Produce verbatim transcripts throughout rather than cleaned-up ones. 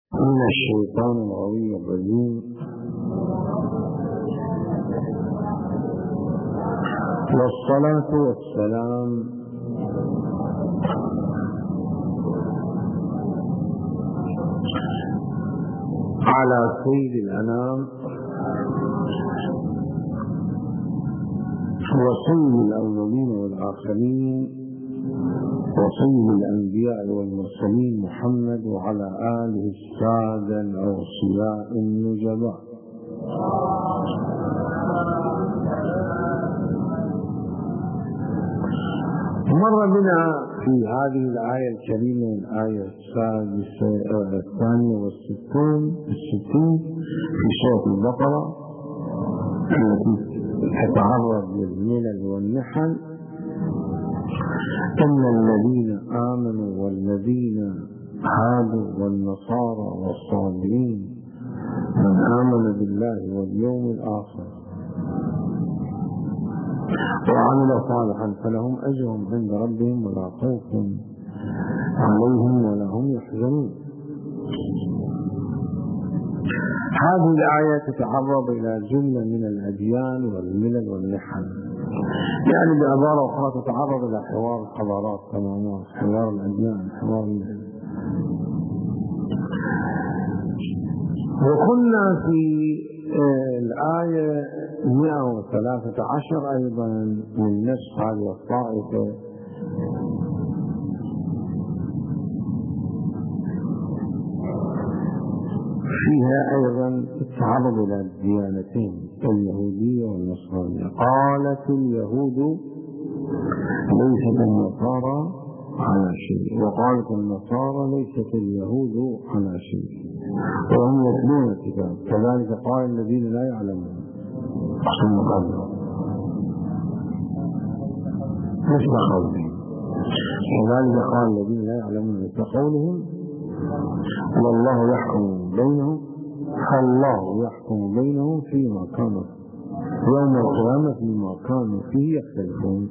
من الشيطان الغوي الرجيم. والصلاة والسلام على سيد الأنام وسيد الأولين والآخرين وسيد الأنبياء والمرسلين محمد وعلى آله السادة الأوصياء النجباء. مر بنا في هذه الآية الكريمة الآية السادسة الثانية والستون الستين في سورة البقرة التي تتعرض للملل والنحل. إن الذين آمنوا والذين هادوا والنصارى والصابرين من آمن بالله واليوم الآخر وعمل صالحا فلهم أجرهم عند ربهم ولا خوف عليهم ولا هم يحزنون. هذه الآية تتعرض إلى جملة من الأديان والملل والنحل، يعني بعبارة أخرى تتعرض إلى حوار الحضارات تماما، حوار الأديان، حوار الملل. وكنا في الآية مئة وثلاثة عشر أيضا من نفس هذه الطائفة فيها أيضا التعرض إلى الديانتين اليهودية والنصرانية. قالت اليهود ليست النصارى على شيء وقالت النصارى ليست اليهود على شيء وهم يتلون الكتاب كذلك قال الذين لا يعلمون ثم قالوا مثل قولهم كذلك قال الذين لا يعلمون مثل قولهم والله يحكم بينهم فالله يحكم بينهم فيما كانوا يوم القيامة فيما كانوا فيه يختلفون.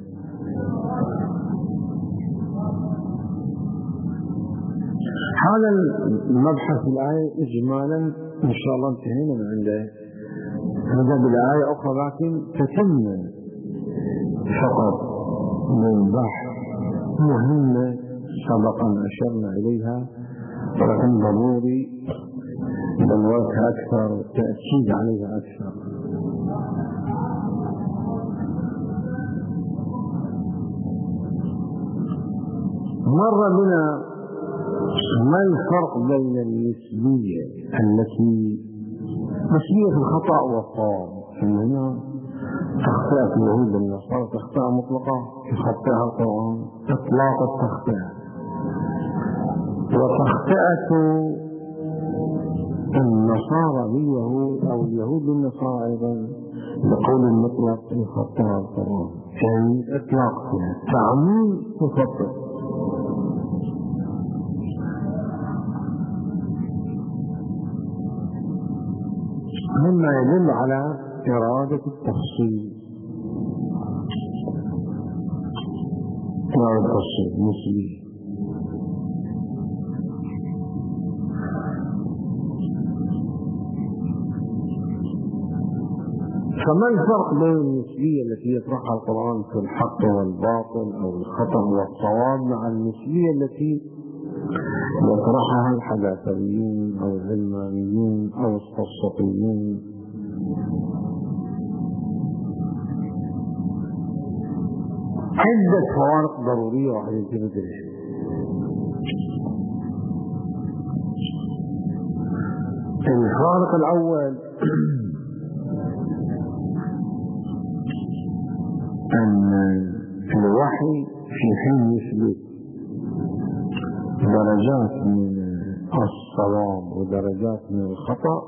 هذا المبحث الآية إجمالا إن شاء الله انتهينا من عنده. هذا بالآية أخرى لكن تتم فقط من بحث مهمة سبقا أشرنا إليها ولكن ضروري بلواتها أكثر والتأكيد عليها أكثر. مر بنا ما الفرق بين النسبية التي نسبية الخطأ والصواب، هنا تخطئة اليهود والنصارى تخطئة مطلقة يخطئها القرآن إطلاق التخطئة، وتخطئة النصارى باليهود أو اليهود بالنصارى أيضا بقول المطلق يخطئها القرآن، يعني إطلاق فيها تعميم يخطئ. مما يدل على إرادة التفصيل إرادة التفصيل نسبي. فما الفرق بين النسبية التي يطرحها القرآن في الحق والباطل أو الخطأ والصواب مع النسبية التي يطرحها الحداثيون أو العلمانيون أو السطحيون؟ عدة فوارق ضرورية وعلى تدريس. الفارق الأول أن الوحي في حين يثبت درجات من الصواب ودرجات من الخطأ،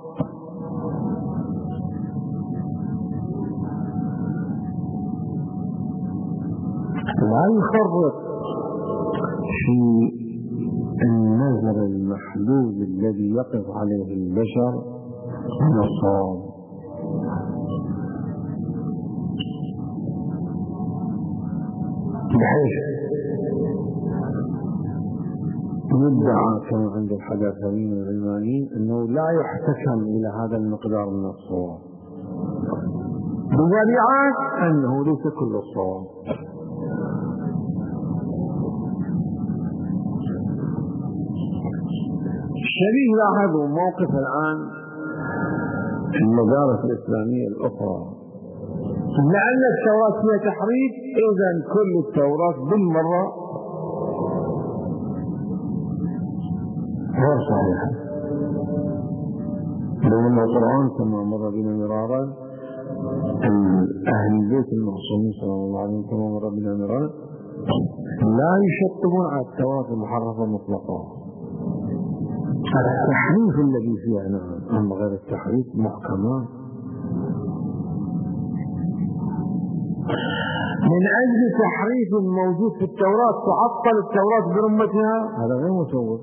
لا يفرق في النظر المحدود الذي يقف عليه البشر من الصواب. بحيث يدعى كما عند الحداثيين والعلمانيين أنه لا يحتكم إلى هذا المقدار من الصواب، بذريعة أنه ليس كل الصواب. الشبيه لاحظوا موقف الآن المدارس الإسلامية الأخرى، لأن التوراة فيها تحريف، إذن كل التوراة بالمرة غير صحيحة. لأن القرآن كما مر بنا مرارا، أهل البيت المعصومين صلى الله عليه وسلم كما مر بنا مرارا لا يشطبون على التوراة المحرفة مطلقا. التحريف الذي فيها نعم، أما غير التحريف محكمات. من أجل تحريف موجود في التوراة تعطل التوراة برمتها، هذا غير مسوغ.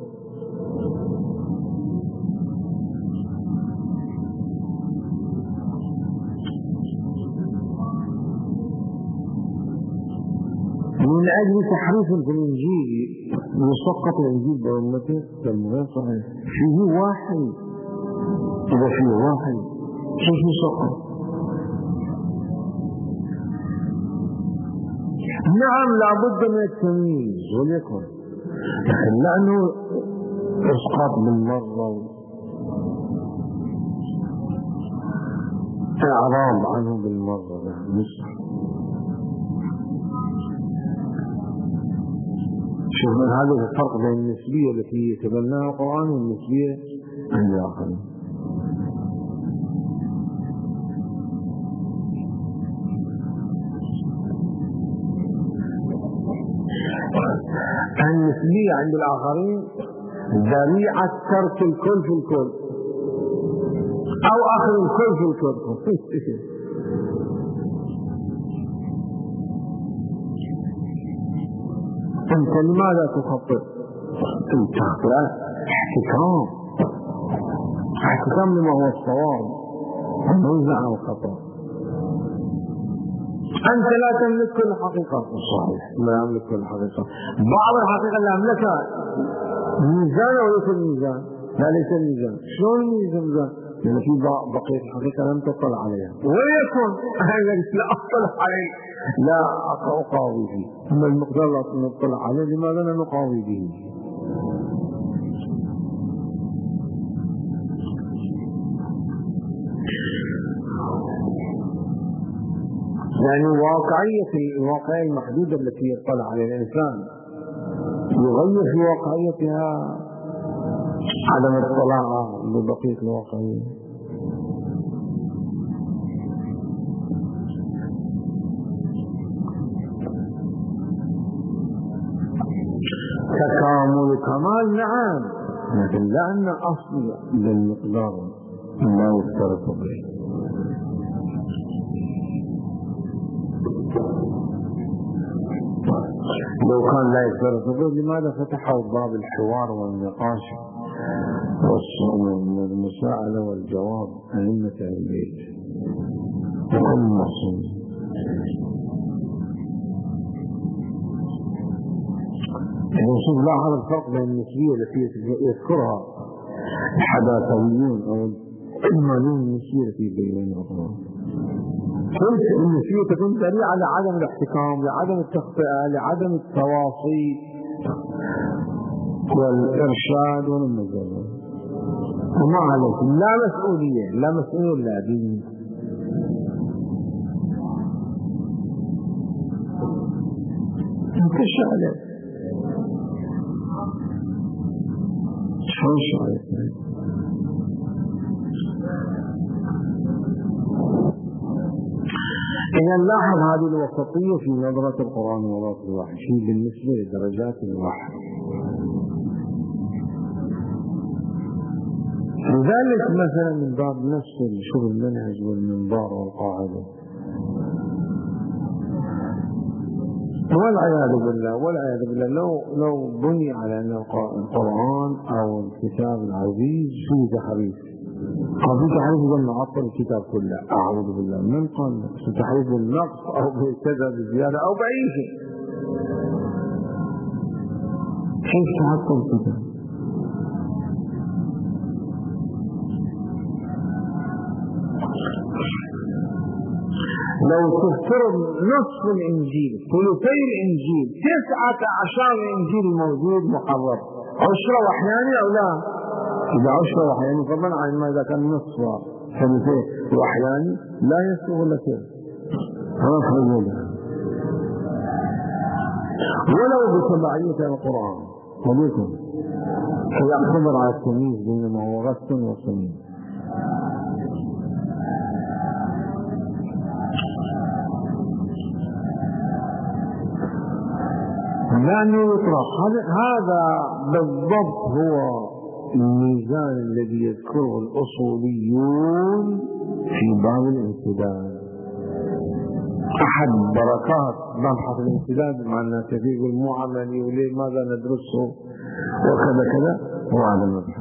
من أجل تحريف في الإنجيل يسقط الإنجيل برمته، فالمغير صحيح فيه واحد، إذا فيه واحد كيف يسقط؟ نعم لابد من التمييز وليكن، لكن لأنه إسقاط بالمرة إعراض عنه بالمرة لا مصر. شوف من هذا الفرق بين النسبية التي يتبناها القرآن والنسبية عند الآخرين. النسبية عند الآخرين ذريعة ترك الكل في الكل أو أخذ الكل في الكل. أنت لماذا تخطئ؟ أنت احتكام احتكام لما هو الصواب ونزع عن الخطأ. أنت لا تملك كل حقيقة، صحيح لا يملك كل حقيقة، بعض الحقيقة اللي أملكها ميزان وليس الميزان، لا ليس الميزان. شلون الميزان؟ لأن في بقية الحقيقة لم تطلع عليها، وليكن أنا لا أطلع عليه لا أقاوي به، أما المقدار لا نطلع عليه لماذا لا نقاوي به؟ يعني واقعية الواقعية المحدودة التي يطلع عليها الإنسان يغير في واقعيتها عدم الاطلاع ببقية الواقعية. تكامل كمال نعم، لكن لأن أصل للمقدار لا يفترق به. لو كان لا يفترق به لماذا فتحوا باب الحوار والنقاش والمساءلة والجواب أئمة البيت وكل معصوم؟ نشوف لاحظ الفرق بين النسبية التي يذكرها الحداثيون أو العلمانيون النسبية التي يبينونها. قلت النسبية تكون ذريعة لعدم الاحتكام، لعدم التخطئة، لعدم التواصي والإرشاد والمجال، وما عليك لا مسؤولية لا مسؤول لا دين. انت شغلك شو شغلك؟ إذا نلاحظ هذه الوسطية في نظرة القرآن ونظرة الوحي بالنسبة لدرجات الوحي. لذلك مثلا من باب نفس الشغل المنهج والمنبار والقاعدة والعياذ بالله والعياذ بالله لو لو بني على أن القرآن أو الكتاب العزيز فيه تحريف أو في تحريف بالنعطل الكتاب كله، أعوذ بالله، من قال في تحريف بالنقص أو بكذا بزيادة أو بأي شيء، كيف تحكم الكتاب؟ لو تفترض نصف الإنجيل ثلثي الإنجيل تسعة عشر الإنجيل موجود محرف، عشرة وحياني أو لا؟ إذا عشرة وحياني فضلا عن ما إذا كان نصف ثلثي وحياني لا يسوغ لك ولو بتبعية القرآن ولكن فيعتبر على التمييز بين ما هو غث وصميم. لأنه يطرح هذا بالضبط هو الميزان الذي يذكره الأصوليون في باب الانسداد. أحد بركات مبحث الانسداد مع الناس فيه المعاملة وليه ماذا ندرسه وكذا كذا هو هذا المبحث.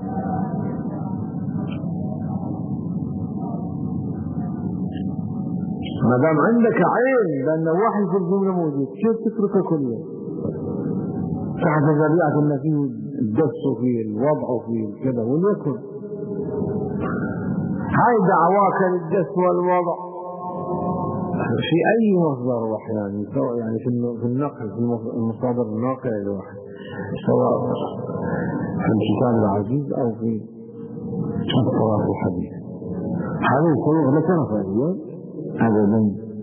ما دام عندك عين لأن واحد في الجملة موجود كيف تتركه كله تحت ذريعة أن فيه الدس وفيه الوضع وفيه كذا وليكن هاي دعواك للدس والوضع في أي مصدر وحياني سواء يعني في النقل في المصادر الناقل الواحد سواء في الكتاب العزيز أو في الصلاة الحديث هذا يسوغ لك رفاهية أبدا.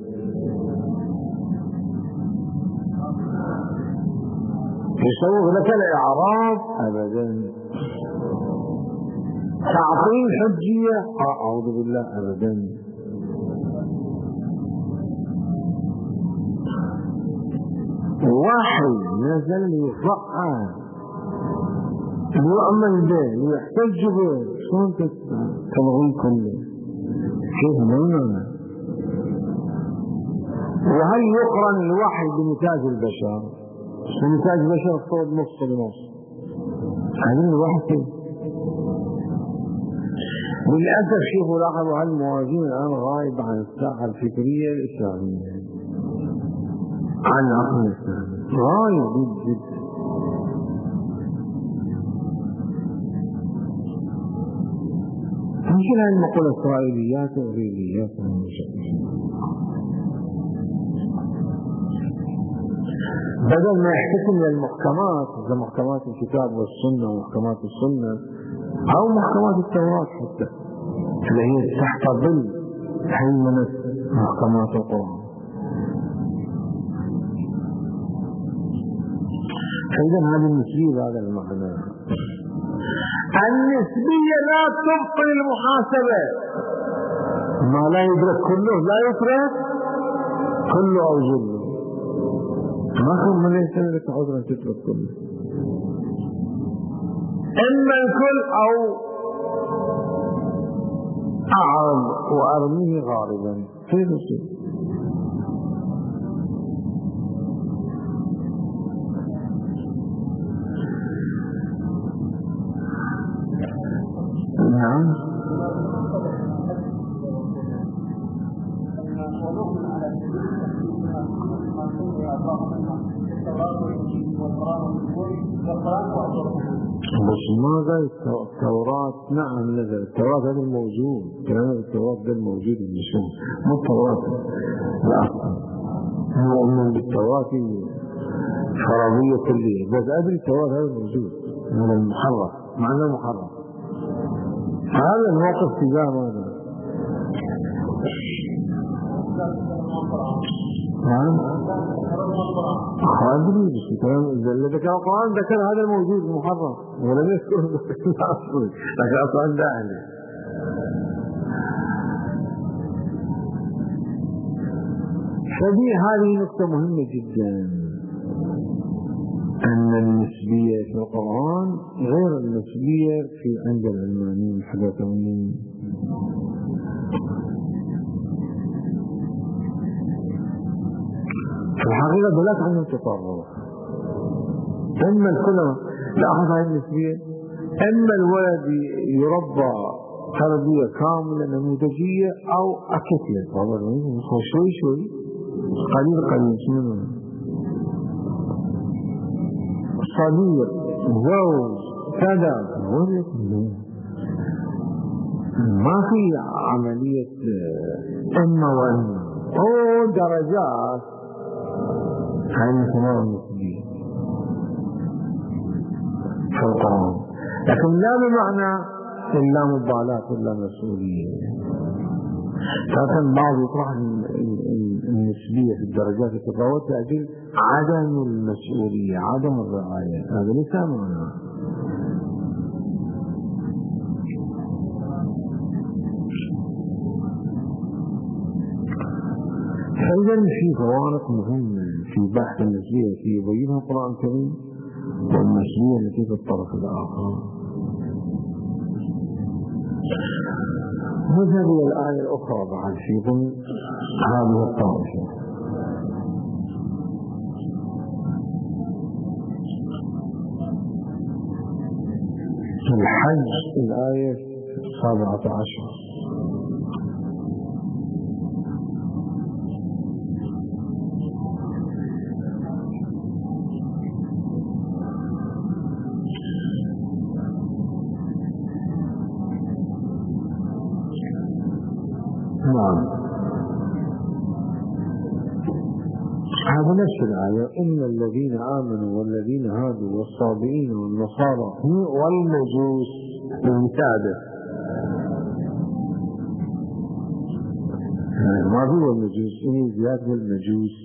يسوغ لك الإعراب أبدا. تعطيل حجية أعوذ بالله أبدا. واحد نزل يفعل يؤمن به ويحتج به شلون تلغي كله كيف معنى؟ وهل يقرن الوحي بنتاج البشر؟ ونتاج البشر صوت نص بنص هذا الوحي للأسف شوفوا لاحظوا هالموازين الآن غايب عن الساحة الفكرية الإسلامية عن العقل الإسلامي غايب جدا. ممكن أن نقول إسرائيليات وغيريات بدل ما يحتكم للمحكمات إذا محكمات الكتاب والسنة ومحكمات السنة أو محكمات التوراة حتى اللي هي تحت ظل هيمنة محكمات القرآن. فإذا هذه النسبية بهذا المعنى. النسبية لا تبطل المحاسبة. ما لا يدرك كله لا يترك كله أو جله. ما كل من ليس لك عذرا تترك كله. إما الكل أو أعرض وأرميه غاربا في نسبة. نعم بس ماذا التوراة نعم نزل التوراة هذا الموجود كلام التوراة ده الموجود المشهور مو التوراة لا هو أؤمن بالتوراة فرضية كلية بس أدري التوراة هذا الموجود من المحرف معناه محرف هذا الموقف تجاه ماذا؟ نعم خادري بس كلام إذا ذكر القرآن ذكر هذا الموجود المحرف ولم يذكر الأصل لكن أصلا داعي فدي هذه نقطة مهمة جدا أن النسبية في القرآن غير النسبية في عند العلمانيين الحداثيين. في الحقيقة بلاك عن التطرف إما الكلمة لاحظ هذه النسبية إما الولد يربى تربية كاملة نموذجية أو أكتية شوي شوي قليل قليل شنو صديق زوج كذا ما في عملية إما وإما هو درجات عن تمام النسبية في القرآن، لكن لا بمعنى إلا مبالاة ولا مسؤولية. لكن بعض يطرح النسبية في الدرجات التفاوت لأجل عدم المسؤولية، عدم الرعاية، هذا ليس معنى. فإذا في فوارق مهمة في بحث النسبية التي يبينها القرآن الكريم والنسبية التي في الطرف الآخر. نذهب إلى الآية الأخرى بعد في ضمن هذه الطائفة. الحج الآية السابعة عشر. نعم، هذا نفس الآية: إن الذين آمنوا والذين هادوا والصابئين والنصارى والمجوس المتابع. ما هو المجوس؟ إن زيادة المجوس.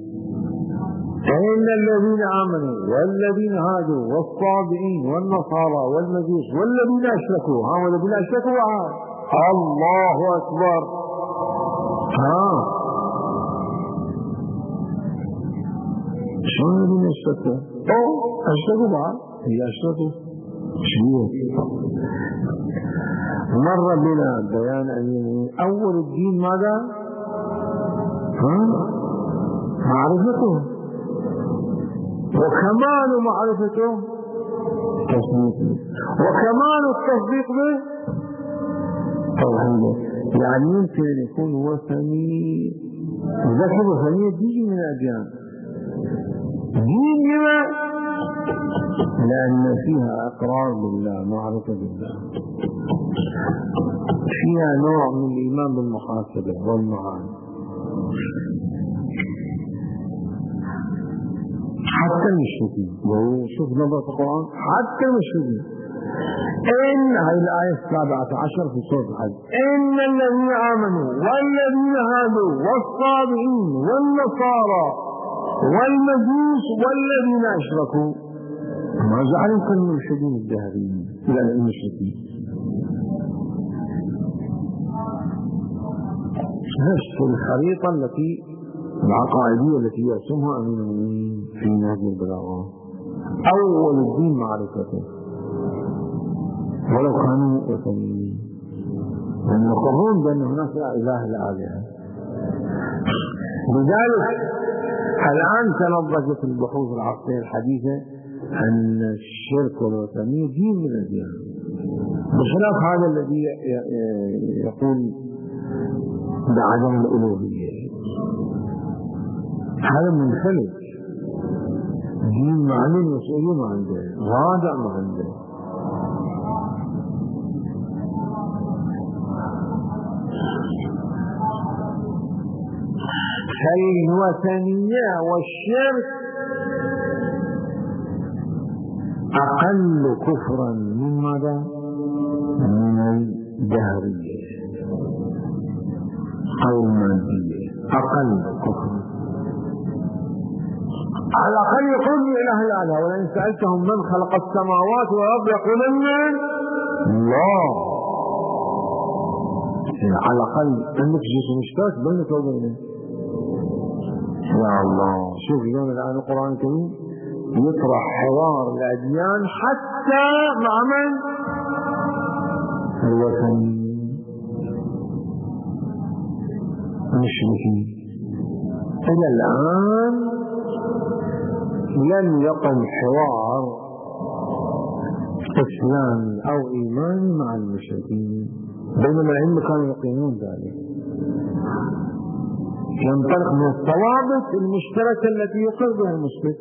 إن الذين آمنوا والذين هادوا والصابئين والنصارى والمجوس والذين أشركوا. ها والذين أشركوا الله أكبر. ها شلون الذين أشركوا؟ أو أشركوا بعض، هي أشركوا شنو؟ مر بنا بيان أن أول الدين ماذا؟ ها؟ معرفته، وكمال معرفته تصديقه، وكمال التصديق به توحيده. يعني يمكن أن يكون وثني، ذكر وثنية دين من الأديان. دين لما؟ لأن فيها إقرار بالله، معرفة بالله، فيها نوع من الإيمان بالمحاسبة والمعاد. حتى المشركين، شوف نظرة القرآن، حتى المشركين. إن هذه الآية السابعة عشر في سورة الحج: إن الذين آمنوا والذين هادوا والصابئين والنصارى والمجوس والذين أشركوا. ما جعلهم كالمرشدين الدهريين إلى المشركين. نفس الخريطة التي العقائدية التي يرسمها أمين المؤمنين في نهج البلاغة. أول الدين معرفته ولو كانوا وثنيين، لأن يقرون بأن هناك لا إله إلا آلهة. لذلك الآن تنضجت البحوث العصرية الحديثة أن الشرك والوثنية دين من الديان، بخلاف هذا الذي يقول بعدم الألوهية. هذا منفلت، دين معنى المسؤولية ما عنده، رادع ما عنده. فالوثنية والشرك أقل كفرا من ماذا؟ من الدهرية أو المادية، أقل كفرا. على الأقل يقول لا إله إلا الله، ولئن سألتهم من خلق السماوات والأرض يقولون الله. على الأقل عندك جزء مشترك بينك وبينه. يا الله، شوف اليوم الآن القرآن الكريم يطرح حوار الأديان حتى مع من؟ الوثنيين المشركين. إلى الآن لم يقم حوار إسلامي أو إيماني مع المشركين، بينما العلم كانوا يقيمون ذلك. ينطلق من الثوابت المشتركة التي يقر بها المشرك.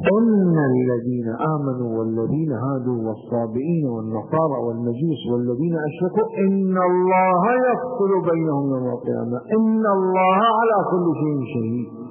إن الذين آمنوا والذين هادوا والصابئين والنصارى والمجوس والذين أشركوا إن الله يفصل بينهم يوم القيامة إن الله على كل شيء شهيد.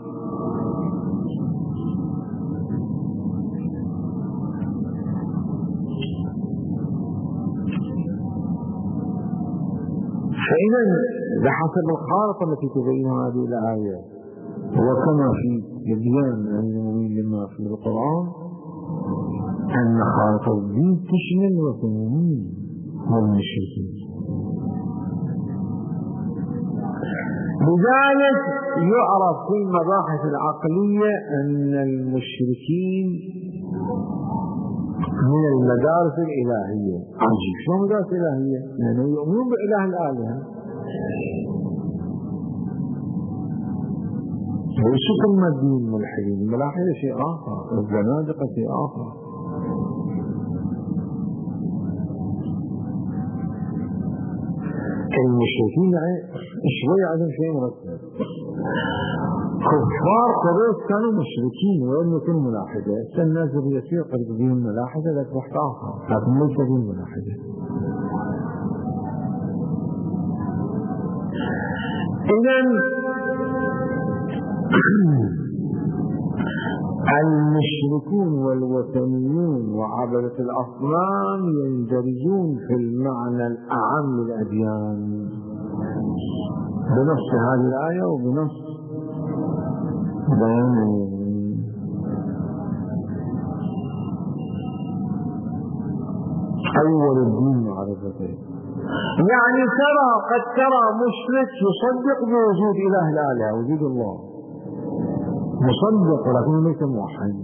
فإذا بحسب الخارطة التي تبين هذه الآية وكما في البيان المؤمن لما في القرآن أن خارطة الدين تشمل الوثنيين والمشركين. لذلك يعرف في المباحث العقلية أن المشركين من المدارس الإلهية. عجيب، شو مدارس إلهية؟ لأنه يعني يؤمنون بإله الآلهة. ليسوا كالماديين الملحدين، الملاحدة شيء آخر، الزنادقة شيء آخر. المشركين شوي عندهم شيء مرتب. كفار قريش كانوا مشركين ولم يكونوا ملاحدة. الناس اللي يصير قد بهم ملاحدة لك واحد آخر، لكن ليس بهم ملاحدة. إذن المشركون والوثنيون وعبدة الأصنام يندرجون في المعنى الأعم للأديان بنص هذه الآية وبنص بيان. أول الدين معرفته، يعني ترى قد ترى مشرك يصدق بوجود إله الآلهة، وجود الله مصدق ولكنه ليس موحد.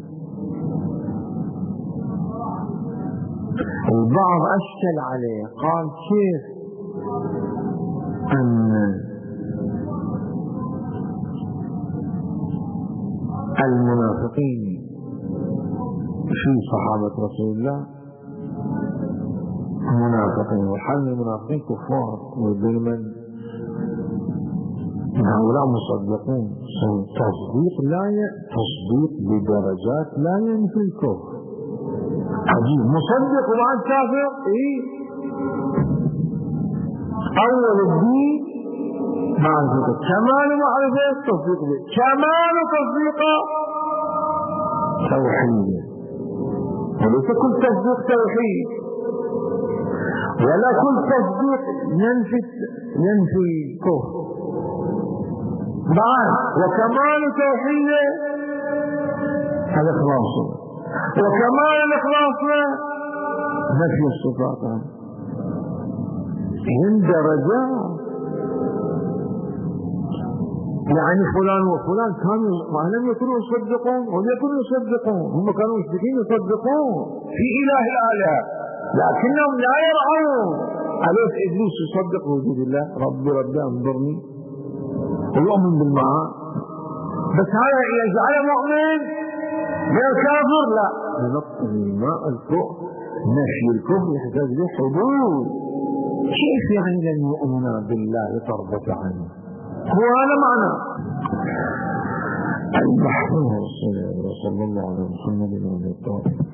البعض أشكل عليه قال كيف أن المنافقين في صحابة رسول الله منافقين وحال المنافقين كفار، وبينما هؤلاء مصدقون. تصديق لا تصديق بدرجات لا ينفي الكفر. عجيب، مصدق وبعد كافر. إيه؟ أول الدين معرفة، كمال معرفة تصديق به، كمال تصديق توحيد، وليس كل تصديق توحيد ولا كل تصديق ينفي ينفي كفر. بعد وكمال توحيد الإخلاص، وكمال الإخلاص نفي الصفات. من درجات، يعني فلان وفلان كانوا ما لم يكونوا يصدقون ولم يكونوا يصدقون، هم كانوا مشركين يصدقون في إله الآلهة لكنهم لا يرعون. أليس إبليس يصدق وجود الله؟ ربي ربي أنظرني ويؤمن بالمعاد، بس هذا يجعل مؤمن غير كافر؟ لا، لنقص الماء الكفر، نفي الكفر يحتاج له حدود. كيف يعني لن يؤمن بالله طرفة عنه؟ هو هذا معنى المحفوظ. صلى الله عليه وسلم.